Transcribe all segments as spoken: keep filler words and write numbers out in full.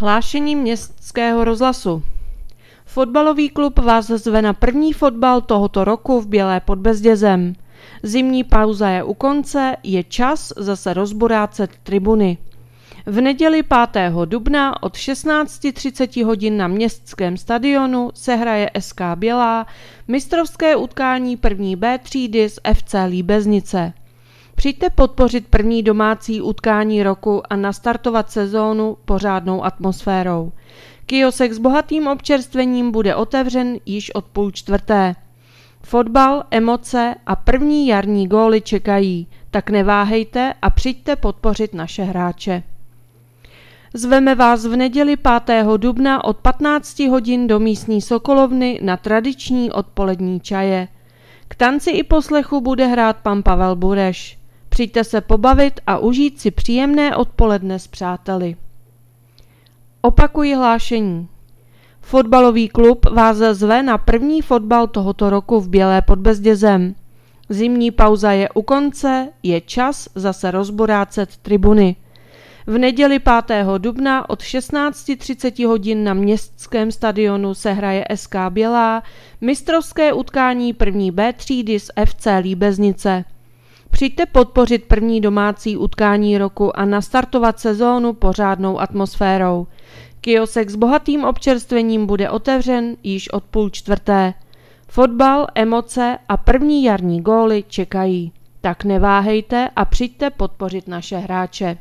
Hlášení Městského rozhlasu. Fotbalový klub vás zve na první fotbal tohoto roku v Bělé pod Bezdězem. Zimní pauza je u konce, je čas zase rozborácet tribuny. V neděli pátého dubna od šestnáct třicet hodin na Městském stadionu se hraje S K Bělá mistrovské utkání první B třídy s F C Líbeznice. Přijďte podpořit první domácí utkání roku a nastartovat sezónu pořádnou atmosférou. Kiosek s bohatým občerstvením bude otevřen již od půl čtvrté. Fotbal, emoce a první jarní góly čekají, tak neváhejte a přijďte podpořit naše hráče. Zveme vás v neděli pátého dubna od patnácti hodin do místní Sokolovny na tradiční odpolední čaje. K tanci i poslechu bude hrát pan Pavel Bureš. Přijďte se pobavit a užít si příjemné odpoledne s přáteli. Opakuji hlášení. Fotbalový klub vás zve na první fotbal tohoto roku v Bělé pod Bezdězem. Zimní pauza je u konce, je čas zase rozborácet tribuny. V neděli pátého dubna od šestnáct třicet hodin na Městském stadionu se hraje S K Bělá mistrovské utkání první B třídy s F C Líbeznice. Přijďte podpořit první domácí utkání roku a nastartovat sezónu pořádnou atmosférou. Kiosek s bohatým občerstvením bude otevřen již od půl čtvrté. Fotbal, emoce a první jarní góly čekají. Tak neváhejte a přijďte podpořit naše hráče.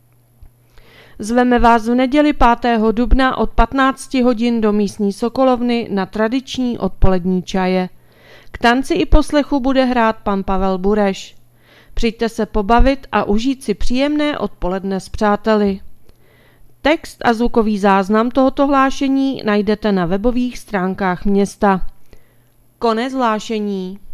Zveme vás v neděli pátého dubna od patnácti hodin do místní Sokolovny na tradiční odpolední čaje. K tanci i poslechu bude hrát pan Pavel Bureš. Přijďte se pobavit a užít si příjemné odpoledne s přáteli. Text a zvukový záznam tohoto hlášení najdete na webových stránkách města. Konec hlášení.